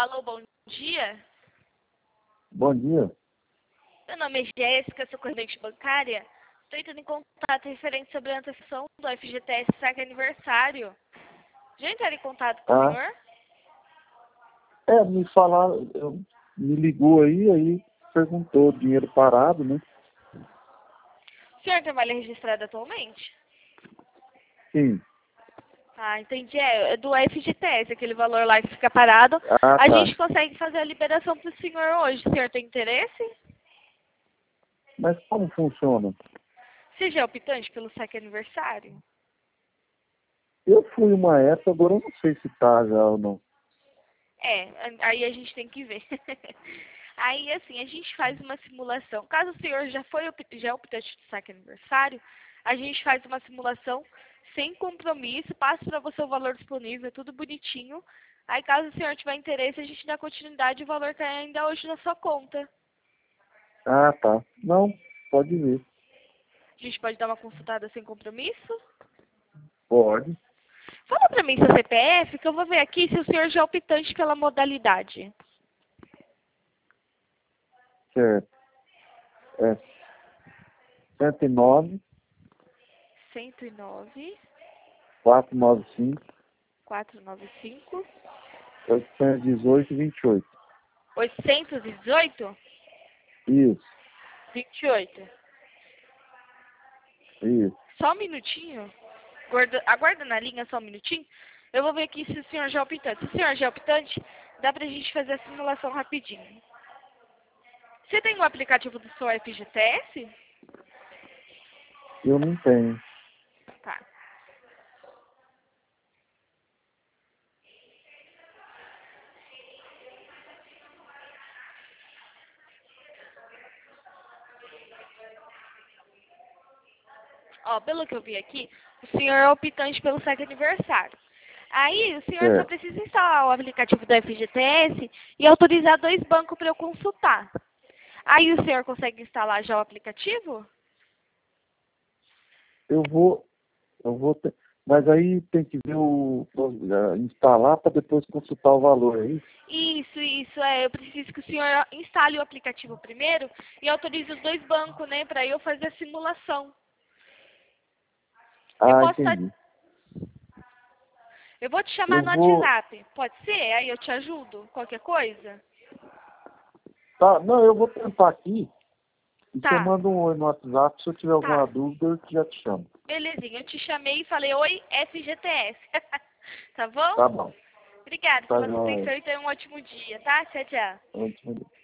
Alô, bom dia. Bom dia. Meu nome é Jéssica, sou correspondente bancária. Estou entrando em contato referente sobre a antecipação do FGTS Saque Aniversário. Já entraram em contato com o Ah, senhor? me falaram, me ligou aí perguntou dinheiro parado, né? O senhor trabalha registrado atualmente? Sim. Ah, entendi. É do FGTS, aquele valor lá que fica parado. Ah, A tá. gente consegue fazer a liberação para o senhor hoje. O senhor tem interesse? Mas como funciona? Você já é optante pelo Saque Aniversário? Eu fui uma época, agora eu não sei se tá já ou não. Aí a gente tem que ver. Aí, assim, a gente faz uma simulação. Caso o senhor já é optante do Saque Aniversário, a gente faz uma simulação sem compromisso, passa para você o valor disponível, tudo bonitinho. Aí, caso o senhor tiver interesse, a gente dá continuidade e o valor está ainda hoje na sua conta. Ah, tá. Não, pode ver. A gente pode dar uma consultada sem compromisso? Pode. Fala para mim seu CPF, que eu vou ver aqui se o senhor já é optante pela modalidade. Certo. É 109 109 495 495 818 28. 818 Isso, 28. isso. Só um minutinho. Aguarda na linha só um minutinho. Eu vou ver aqui se o senhor já é optante. Se o senhor já é optante, dá pra gente fazer a simulação rapidinho. Você tem o aplicativo do seu FGTS? Eu não tenho. Tá. Ó, pelo que eu vi aqui, o senhor é optante pelo saque aniversário. Aí, o senhor só Certo. precisa instalar o aplicativo do FGTS e autorizar 2 bancos para eu consultar. Aí, o senhor consegue instalar já o aplicativo? Eu vou, ter. Mas aí tem que ver instalar para depois consultar o valor, é isso? Isso, eu preciso que o senhor instale o aplicativo primeiro e autorize os 2 bancos, né, para eu fazer a simulação. Eu Ah, posso estar, entendi. eu vou te chamar Eu no vou. WhatsApp, pode ser? Aí eu te ajudo, qualquer coisa? Tá, não, eu vou tentar aqui. E você Tá, manda um oi no WhatsApp. Se eu tiver alguma tá, dúvida, eu já te chamo. belezinha. Eu te chamei e falei, oi, FGTS. Tá bom? Tá bom. Obrigada Tá pela sua joia. atenção e tenha um ótimo dia, tá? Tchau, tchau. Ótimo.